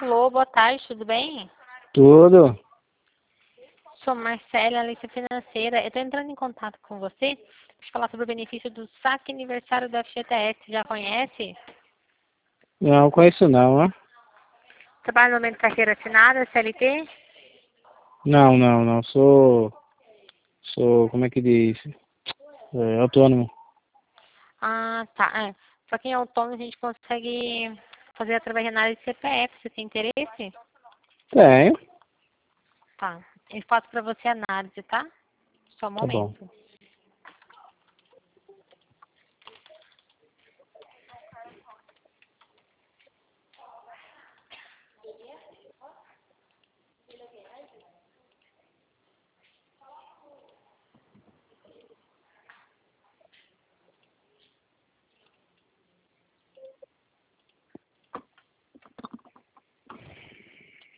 Alô, boa tarde, tudo bem? Tudo. Sou Marcela, analista financeira. Eu estou entrando em contato com você para falar sobre o benefício do saque aniversário da FGTS. Já conhece? Não conheço não, né? Trabalha no momento de carteira assinada, CLT? Não. Sou, como é que diz? Autônomo. Ah, tá. É. Só que em autônomo a gente consegue fazer através de análise de CPF. Você tem interesse? Tenho. Tá. Eu faço para você a análise, tá? Só um Tá bom. momento.